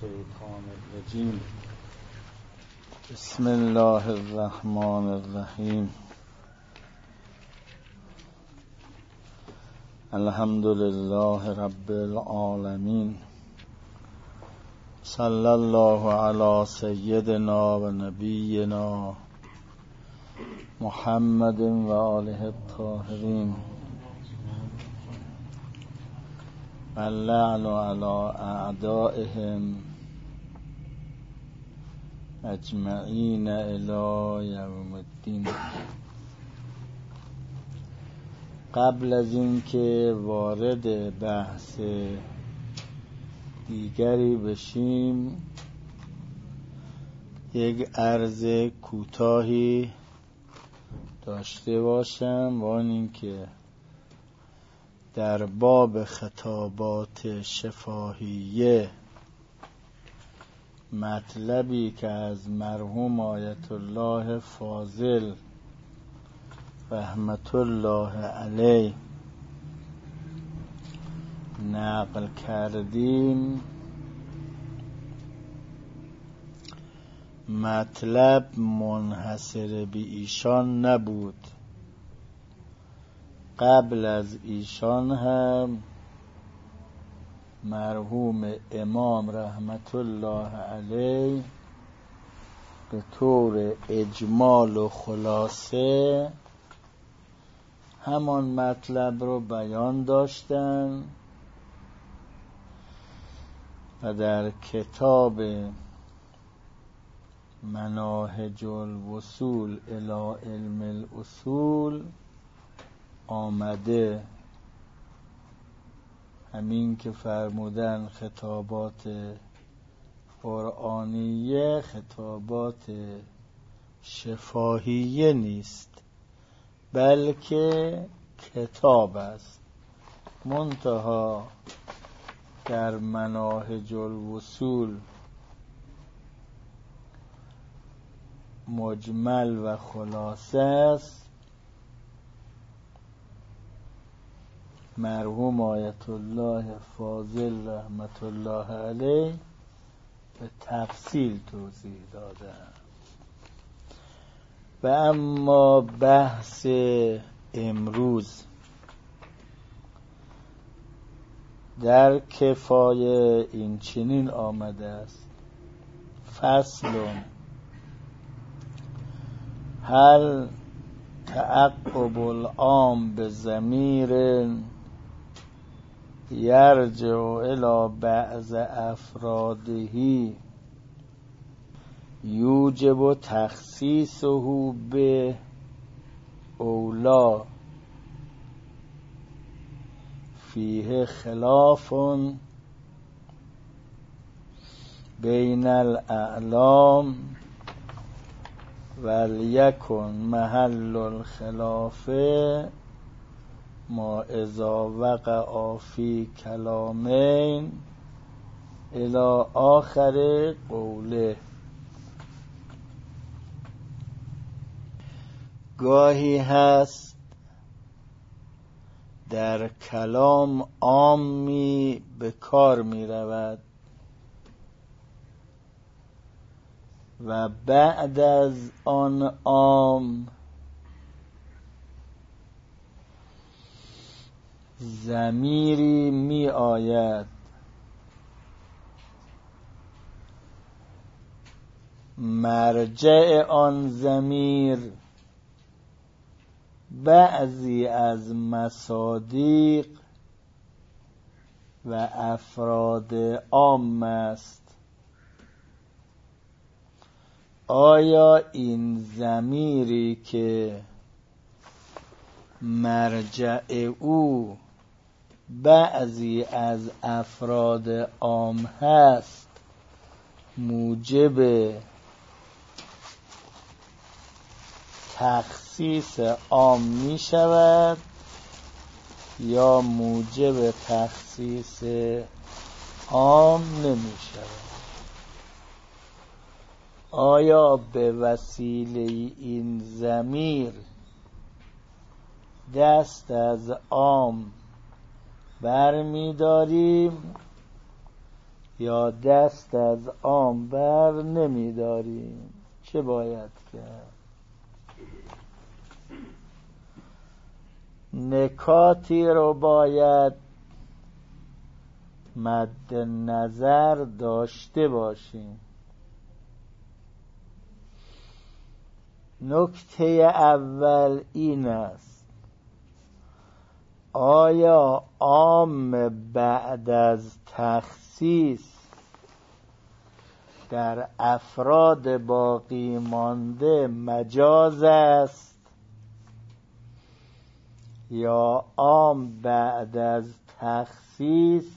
الشیطان الرجیم. بسم الله الرحمن الرحیم. الحمد لله رب العالمین. صلی الله علی سیدنا و نبینا محمد و آله الطاهرین و اللعن علی اعدائهم اجمعین الی یوم الدین. قبل از این که وارد بحث دیگری بشیم، یک عرض کوتاهی داشته باشم و آن این که در باب خطابات شفاهیه مطلبی که از مرحوم آیت الله فاضل رحمت الله علیه نقل کردیم، مطلب منحصر به ایشان نبود. قبل از ایشان هم مرحوم امام رحمت الله علیه به طور اجمال و خلاصه همان مطلب رو بیان داشتن و در کتاب مناهج الوصول الی علم الاصول آمده. همین که فرمودن خطابات قرآنیه خطابات شفاهیه نیست، بلکه کتاب است. منتها در مناهج الوصول مجمل و خلاصه است. مرحوم آیت الله فاضل رحمت الله علیه به تفصیل توضیح دادن. و اما بحث امروز در کفایه این چنین آمده است: فصل هل تعقب العام به ضمیر یرجع الی بعض افراده یوجب تخصیصه به اولا فیه خلاف بین الاعلام ولیکن محل الخلاف ما اذا وقع فی کلامین الی آخر قوله. گاهی هست در کلام عامی به کار می رود و بعد از آن عام ضمیری می آید مرجع آن ضمیر بعضی از مصادیق و افراد عام است. آیا این ضمیری که مرجع او بعضی از افراد عام هست موجب تخصیص عام می شود یا موجب تخصیص عام نمی شود؟ آیا به وسیله این ضمیر دست از عام برمی داریم یا دست از عام بر نمی‌داریم، چه باید کرد؟ نکاتی رو باید مد نظر داشته باشیم. نکته اول این است: آیا عام بعد از تخصیص در افراد باقی مانده مجاز است یا عام بعد از تخصیص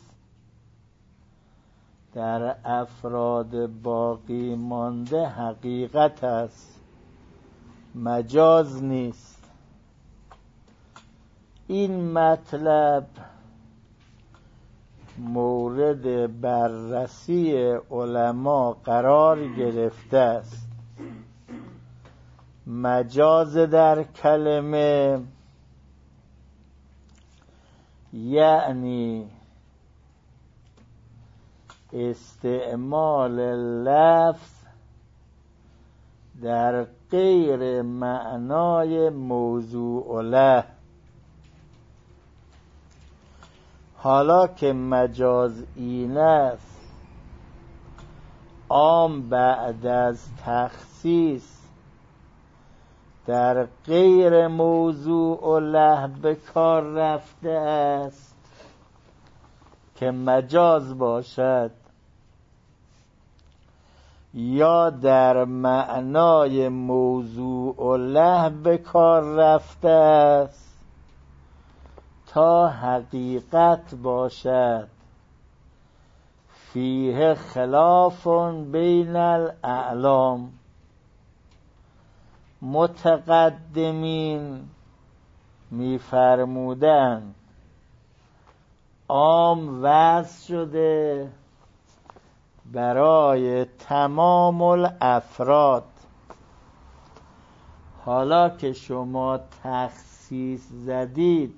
در افراد باقی مانده حقیقت است، مجاز نیست؟ این مطلب مورد بررسی علما قرار گرفته است. مجاز در کلمه یعنی استعمال لفظ در غیر معنای موضوع له. حالا که مجاز این است عام بعد از تخصیص در غیر موضوع له به کار رفته است که مجاز باشد یا در معنای موضوع له به کار رفته است تا حقیقت باشد، فیه خلاف بین الاعلام. متقدمین می‌فرمودند عام وضع شده برای تمام الافراد. حالا که شما تخصیص زدید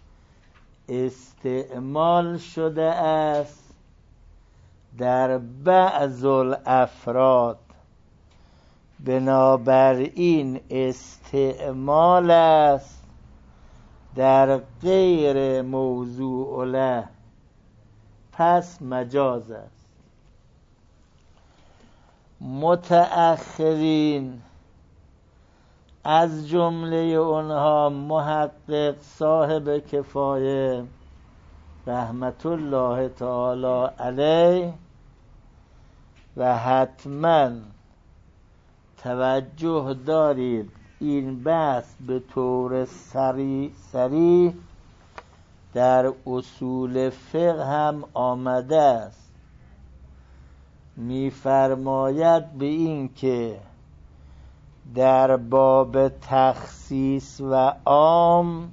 استعمال شده است در بعض الافراد، بنابراین استعمال است در غیر موضوع له، پس مجاز است. متأخرین از جمله اونها محقق صاحب کفایه رحمت الله تعالی علیه و حتما توجه دارید این بحث به طور صریح در اصول فقه هم آمده است. می‌فرماید به این که در باب تخصیص و عام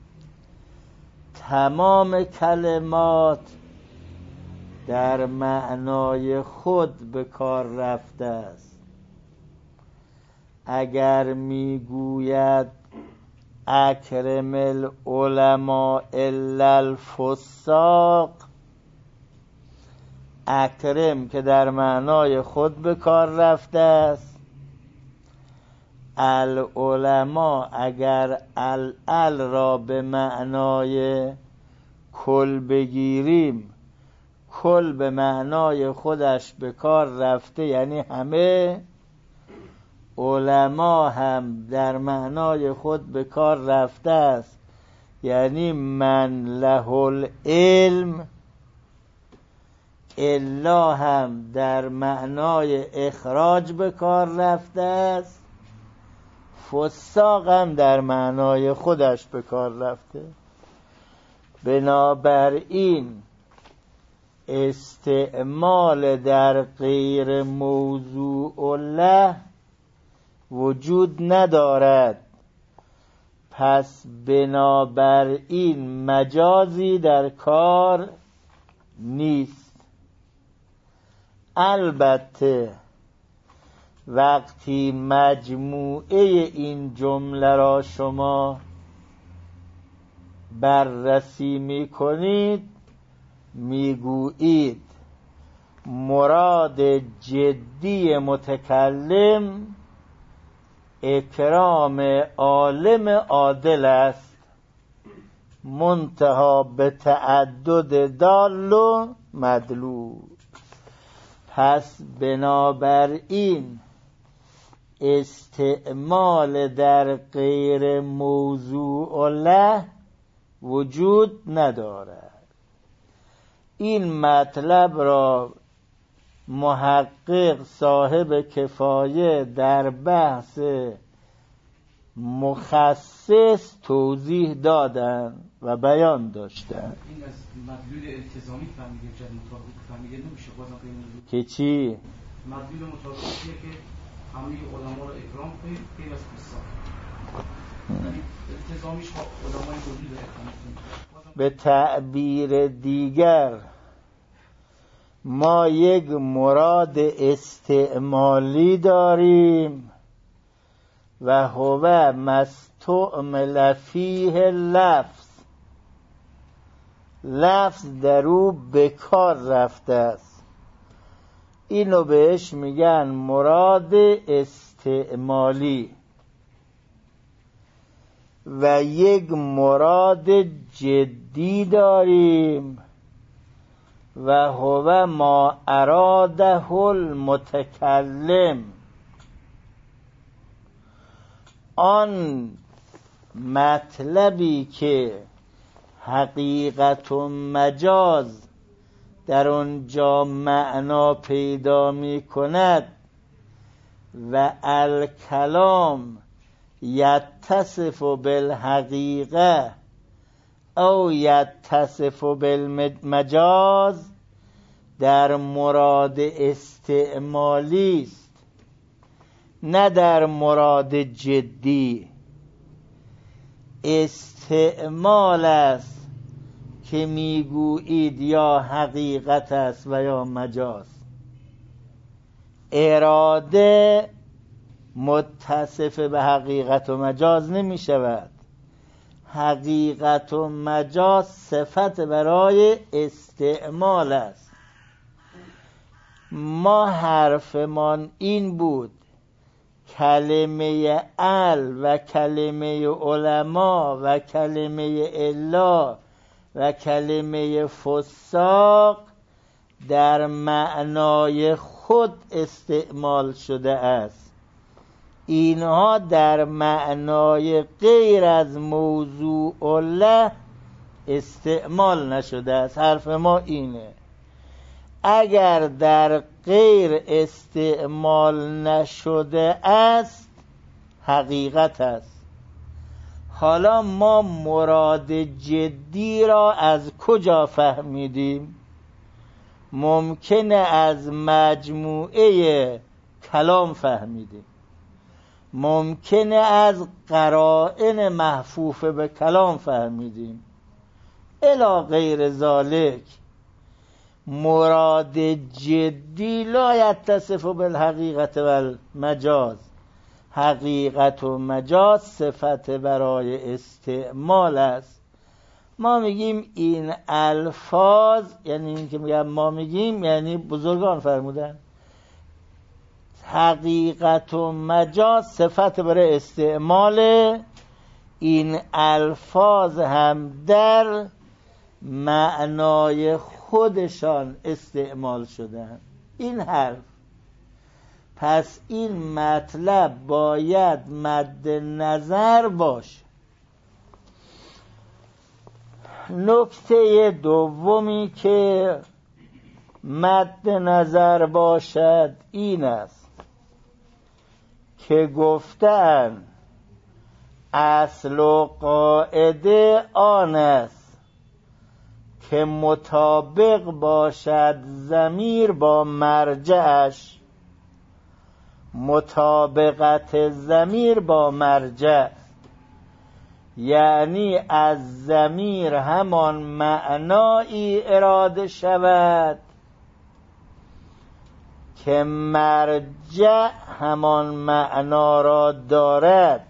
تمام کلمات در معنای خود به کار رفته است. اگر میگوید اکرم العلماء الا الفساق، اکرم که در معنای خود به کار رفته است، العلماء اگر ال را به معنای کل بگیریم، کل به معنای خودش به کار رفته یعنی همه، علما هم در معنای خود به کار رفته است یعنی من له العلم. الا هم در معنای اخراج به کار رفته است، فساق هم در معنای خودش به کار رفته. بنابراین استعمال در غیر موضوع له وجود ندارد، پس بنابراین مجازی در کار نیست. البته وقتی مجموعه این جمله را شما بررسی می کنید، می گویید مراد جدی متکلم اکرام عالم عادل است، منتها به تعدد دال و مدلول. پس بنابراین استعمال در غیر موضوع له وجود ندارد. این مطلب را محقق صاحب کفایه در بحث مخصص توضیح دادن و بیان داشتن. این از مدلول التزامی فهمیده، جد مطابق فهمیده نمیشه. بازم که چی؟ مدلول مطابقیه که همه علما رو اکرام کنید غیر از قصه. یعنی التزامیش با علمای موجود اکرام کنید. به تعبیر دیگر ما یک مراد استعمالی داریم و هو مستعمل فیه لفظ، لفظ در او به کار رفته است. اینو بهش میگن مراد استعمالی. و یک مراد جدی داریم و هو ما اراده المتکلم، آن مطلبی که حقیقت و مجاز در آنجا معنا پیدا می کند و الکلام یتصف بالحقیقه او یتصف بالمجاز در مراد استعمالی است، نه در مراد جدی. استعمال است که میگویید یا حقیقت است و یا مجاز. اراده متصف به حقیقت و مجاز نمی شود. حقیقت و مجاز صفت برای استعمال است. ما حرفمان این بود کلمه ال و کلمه علما و کلمه الا و کلمه فساق در معنای خود استعمال شده است. اینها در معنای غیر از موضوع له استعمال نشده است. حرف ما اینه اگر در غیر استعمال نشده است حقیقت است. حالا ما مراد جدی را از کجا فهمیدیم؟ ممکنه از مجموعه کلام فهمیدیم، ممکنه از قرائن محفوفه به کلام فهمیدیم، الی غیر ذالک. مراد جدی لا یتصف بالحقیقت و المجاز. حقیقت و مجاز صفت برای استعمال است. ما میگیم این الفاظ، یعنی این که میگم ما میگیم یعنی بزرگان فرمودن، حقیقت و مجاز صفت برای استعمال. این الفاظ هم در معنای خودشان استعمال شدن. این حرف، پس این مطلب باید مد نظر باشه. نکته دومی که مد نظر باشد این است که گفتن اصل و قاعده آن است که مطابق باشد ضمیر با مرجعش. مطابقت ضمیر با مرجع یعنی از ضمیر همان معنایی اراده شود که مرجع همان معنا را دارد.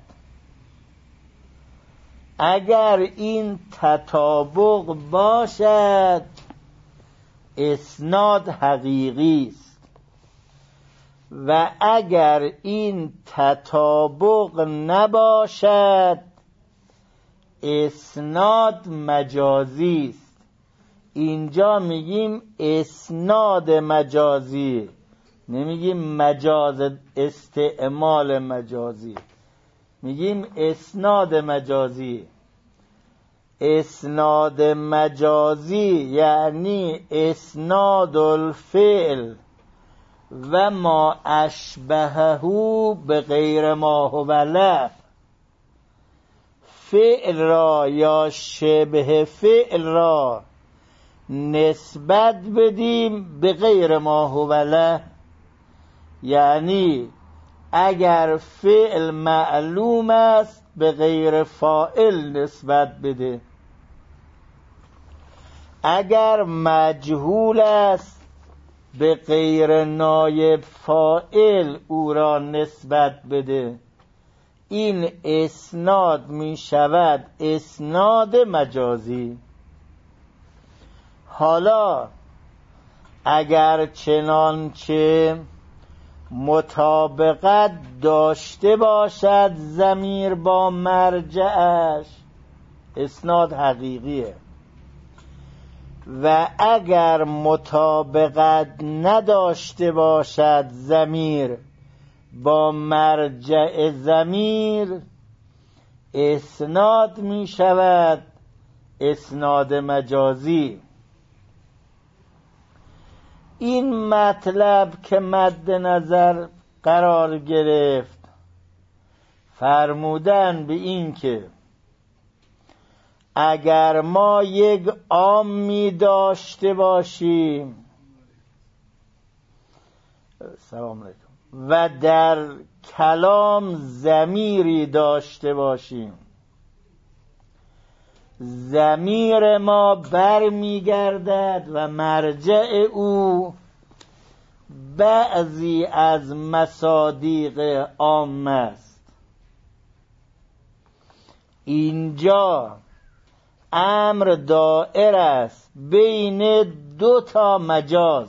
اگر این تطابق باشد اسناد حقیقی است و اگر این تطابق نباشد اسناد مجازی است. اینجا میگیم اسناد مجازی، نمیگیم مجاز استعمال مجازی، میگیم اسناد مجازی. اسناد مجازی یعنی اسناد الفعل و ما اشبهه به غیر ما هو له، فعل را یا شبه فعل را نسبت بدیم به غیر ما هو له. یعنی اگر فعل معلوم است به غیر فاعل نسبت بده، اگر مجهول است به غیر نایب فاعل او را نسبت بده. این اسناد می شود اسناد مجازی. حالا اگر چنانچه مطابقت داشته باشد ضمیر با مرجعش، اسناد حقیقیه. و اگر مطابقت نداشته باشد ضمیر با مرجع ضمیر، اسناد می شود اسناد مجازی. این مطلب که مد نظر قرار گرفت فرمودن به این که اگر ما یک عامی داشته باشیم سلام علیکم و در کلام ضمیری داشته باشیم، ضمیر ما برمیگردد و مرجع او بعضی از مصادیق عام است. اینجا امر دائر است بین دو تا مجاز.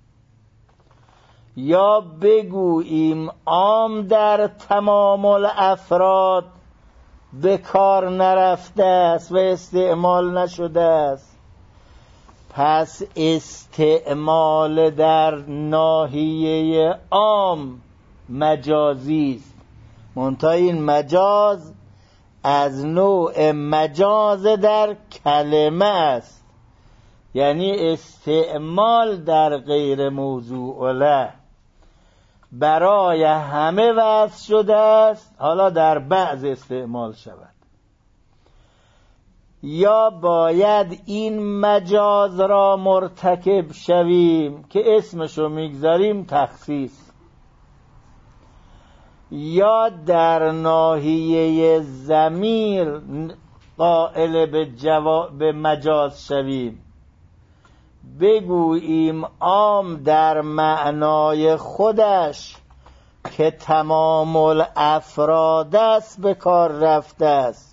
یا بگوییم عام در تمام الافراد به کار نرفته است و استعمال نشده است، پس استعمال در ناحیه عام مجازی است. منتها این مجاز از نوع مجاز در کلمه است، یعنی استعمال در غیر موضوع له. برای همه وضع شده است، حالا در بعض استعمال شود. یا باید این مجاز را مرتکب شویم که اسمشو میگذاریم تخصیص، یا در ناحیه ضمیر قائل به مجاز شویم، بگوییم عام در معنای خودش که تمام الافراد است به کار رفته است،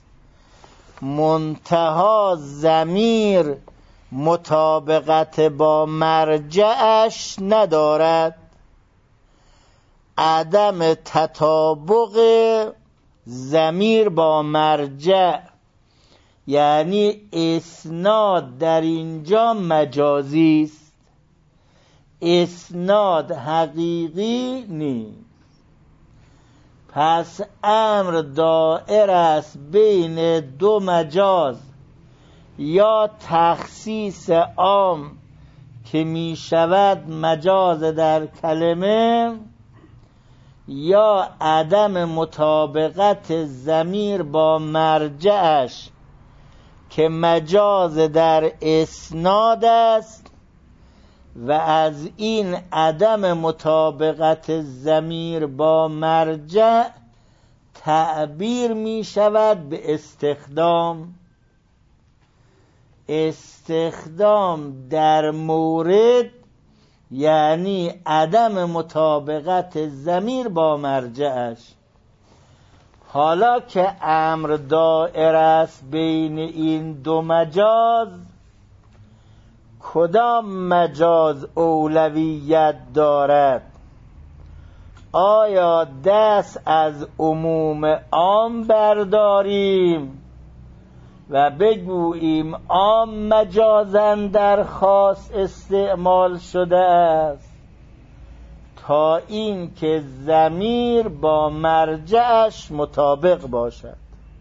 منتها ضمیر مطابقت با مرجعش ندارد. عدم تطابق ضمیر با مرجع یعنی اسناد در اینجا مجازی است، اسناد حقیقی نیست. پس امر دائر است بین دو مجاز، یا تخصیص عام که می شود مجاز در کلمه، یا عدم مطابقت ضمیر با مرجعش که مجاز در اسناد است، و از این عدم مطابقت ضمیر با مرجع تعبیر می شود به استخدام. استخدام در مورد یعنی عدم مطابقت ضمیر با مرجعش. حالا که امر دائر است بین این دو مجاز، کدام مجاز اولویت دارد؟ آیا دست از عموم عام برداریم و بگوییم عام مجازاً در خاص استعمال شده است تا این که ضمیر با مرجعش مطابق باشد،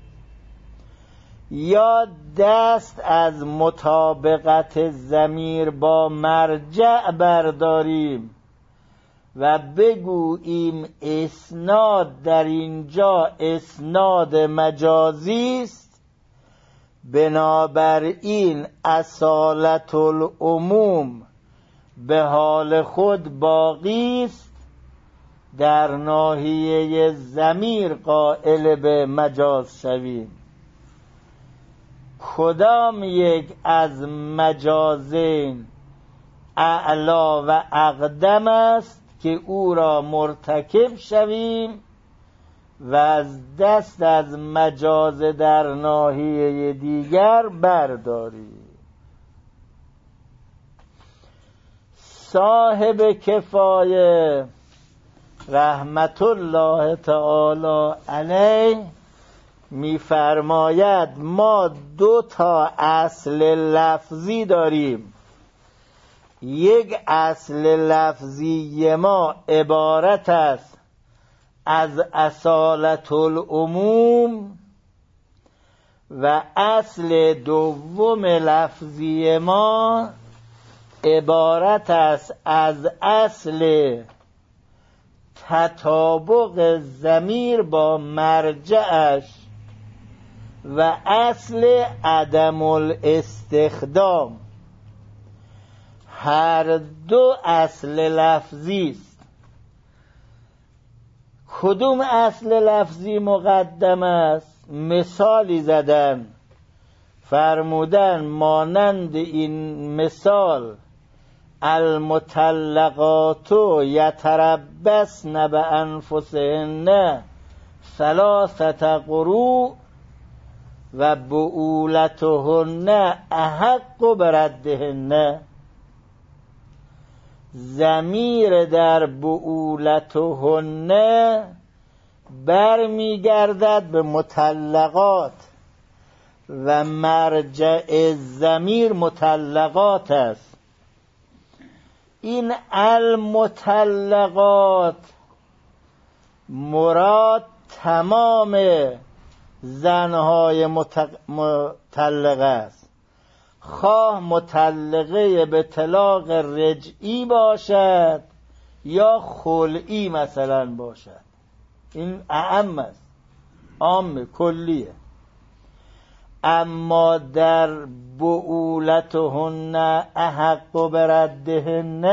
یا دست از مطابقت ضمیر با مرجع برداریم و بگوییم اسناد در اینجا اسناد مجازی است، بنابراین اصالت العموم به حال خود باقی است، در ناحیه ضمیر قائل به مجاز شویم. کدام یک از مجازین اعلا و اقدم است که او را مرتکب شویم و از دست از مجاز در ناحیه دیگر برداریم؟ صاحب کفایه رحمت الله تعالی علیه می‌فرماید ما 2 اصل لفظی داریم. یک اصل لفظی ما عبارت است از اصالت العموم و اصل دوم لفظی ما عبارت است از اصل تطابق ضمیر با مرجعش و اصل عدم الاستخدام. هر 2 اصل لفظی است. کدوم اصل لفظی مقدم است؟ مثالی زدن، فرمودن مانند این مثال المطلقات یتربصن بانفسهن 3 قروء و بعولتهن احق بردهن. ضمیر در بعولتهن برمیگردد به مطلقات و مرجع ضمیر مطلقات است. این المطلقات مراد تمام زنهای مطلقه است، خواه مطلقه به طلاق رجعی باشد یا خلعی مثلا باشد. این اعم است، عام کلیه. اما در بعولتهن احق بردهن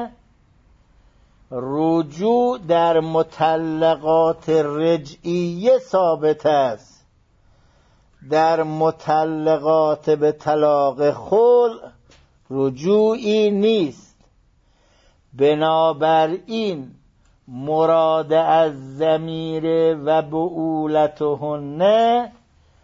رجوع در مطلقات رجعیه ثابت است، در مطلقات به طلاق خلع رجوعی نیست. بنابراین مراد از ضمیر و بعولتهن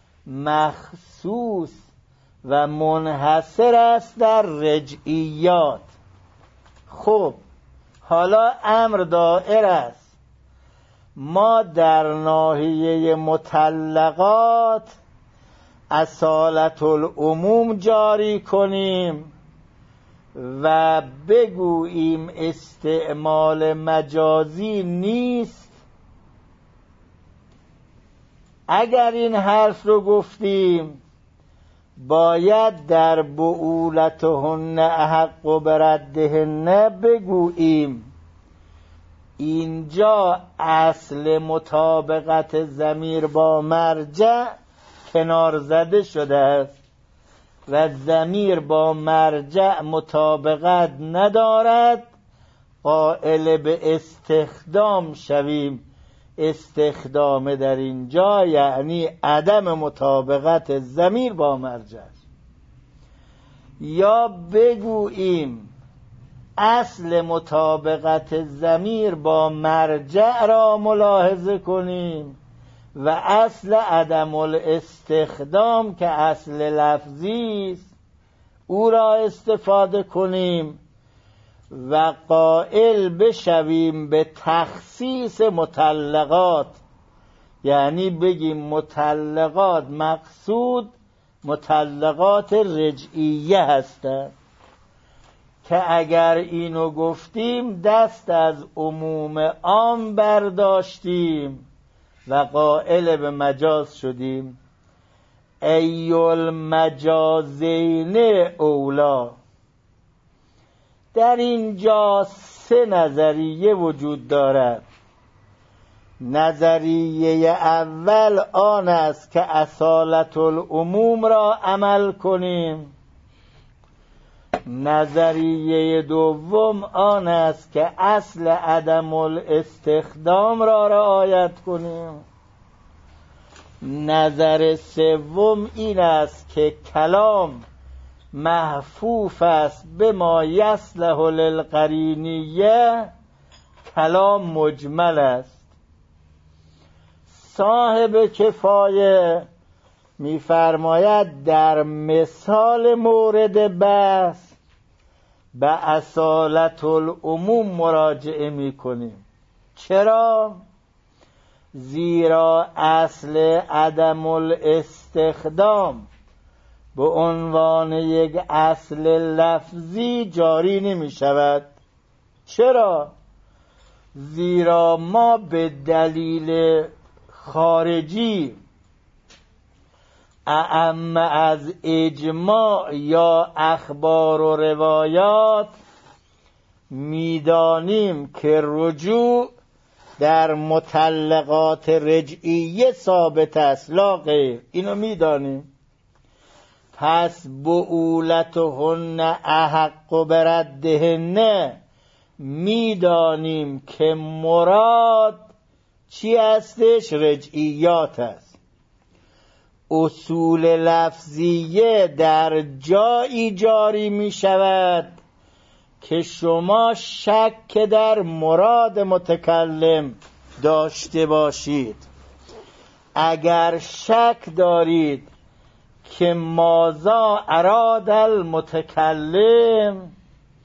مخصوص و منحصر است در رجعیات. خب حالا امر دائر است. ما در ناحیه مطلقات اصالت العموم جاری کنیم و بگوییم استعمال مجازی نیست. اگر این حرف رو گفتیم باید در بعولتهن احق بردهن بگوییم اینجا اصل مطابقت ضمیر با مرجع کنار زده شده است و ضمیر با مرجع مطابقت ندارد، قائل به استخدام شویم. استخدام در اینجا یعنی عدم مطابقت ضمیر با مرجع. یا بگوییم اصل مطابقت ضمیر با مرجع را ملاحظه کنیم و اصل عدم الاستخدام که اصل لفظی است او را استفاده کنیم و قائل بشویم به تخصیص مطلقات، یعنی بگیم مطلقات مقصود مطلقات رجعیه هستند که اگر اینو گفتیم دست از عموم عام برداشتیم و قائل به مجاز شدیم. ایل مجازین اولا. در اینجا 3 نظریه وجود دارد. نظریه اول آن است که اصالت العموم را عمل کنیم. نظریه دوم آن است که اصل عدم الاستخدام را رعایت کنیم. نظر سوم این است که کلام محفوف است به ما یصلح للقرینیه، کلام مجمل است. صاحب کفایه می‌فرماید در مثال مورد بحث به اصالت العموم مراجعه می‌کنیم. چرا؟ زیرا اصل عدم الاستخدام به عنوان یک اصل لفظی جاری نمی شود. چرا؟ زیرا ما به دلیل خارجی اعم از اجماع یا اخبار و روایات میدانیم که رجوع در مطلقات رجعیه ثابت است، لا غیر. اینو میدانیم. پس بعولتهن احق بردهن، میدانیم که مراد چی هستش؟ رجعیات است. اصول لفظیه در جایی جاری می شود که شما شک در مراد متکلم داشته باشید. اگر شک دارید که ماذا اراد المتکلم،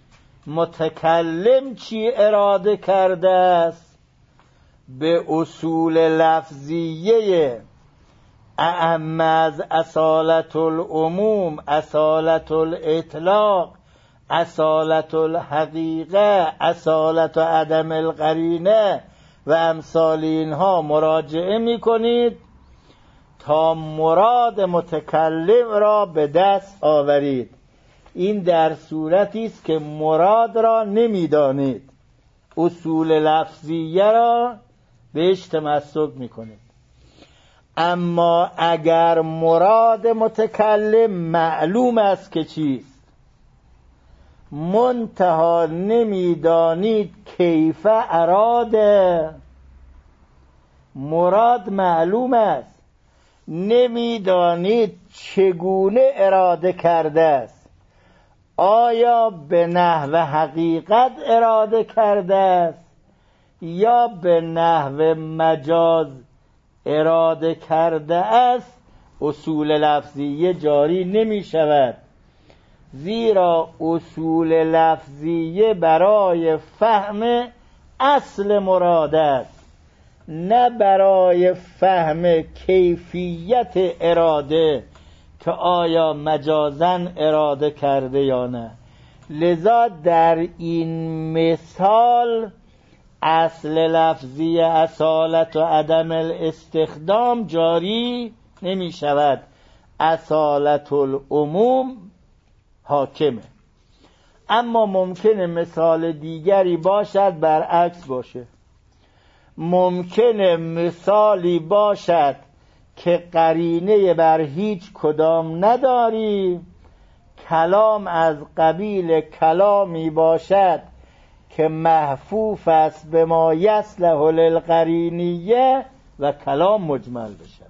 متکلم چی اراده کرده است، به اصول لفظیه اعم از اصالت العموم، اصالت الاطلاق، اصالت الحقیقه، اصالت عدم القرینه و امثال اینها مراجعه می کنید تا مراد متکلم را به دست آورید. این در صورتی است که مراد را نمیدانید، اصول لفظیه را بهش تمسک میکنید. اما اگر مراد متکلم معلوم است که چیست، منتها نمیدانید کیف اراده، مراد معلوم است، نمیدانید چگونه اراده کرده است، آیا به نحو حقیقت اراده کرده است یا به نحو مجاز اراده کرده است، اصول لفظیه جاری نمی شود. زیرا اصول لفظیه برای فهم اصل مراد است، نه برای فهم کیفیت اراده که آیا مجازن اراده کرده یا نه. لذا در این مثال اصل لفظی اصالت و عدم الاستخدام جاری نمی شود، اصالت العموم حاکمه. اما ممکنه مثال دیگری باشد برعکس باشه. ممکنه مثالی باشد که قرینه بر هیچ کدام نداری، کلام از قبیل کلامی باشد که محفوف است به ما یصلح للقرینیه و کلام مجمل بشود.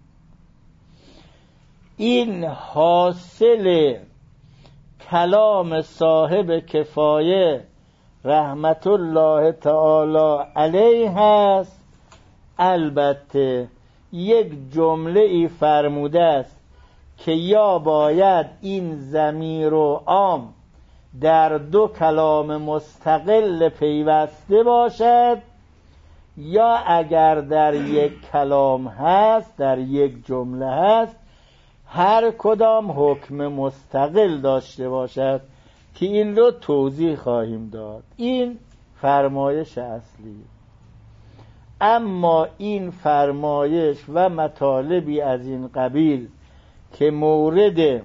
این حاصل کلام صاحب کفایه رحمت الله تعالی علیه است. البته یک جمله ای فرموده است که یا باید این ضمیر و عام در دو کلام مستقل پیوسته باشد، یا اگر در یک کلام هست، در یک جمله هست، هر کدام حکم مستقل داشته باشد که این رو توضیح خواهیم داد. این فرمایش اصلی. اما این فرمایش و مطالبی از این قبیل که مورد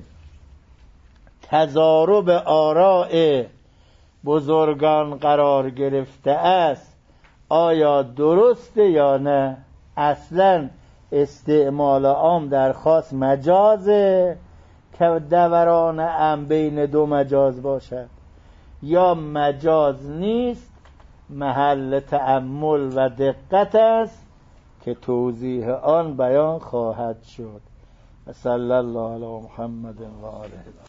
تضارب آراء بزرگان قرار گرفته است، آیا درسته یا نه؟ اصلا استعمال عام در خاص مجازه که دوران ام بین دو مجاز باشد، یا مجاز نیست، محل تأمل و دقت است که توضیح آن بیان خواهد شد. صلی الله علی محمد و آله.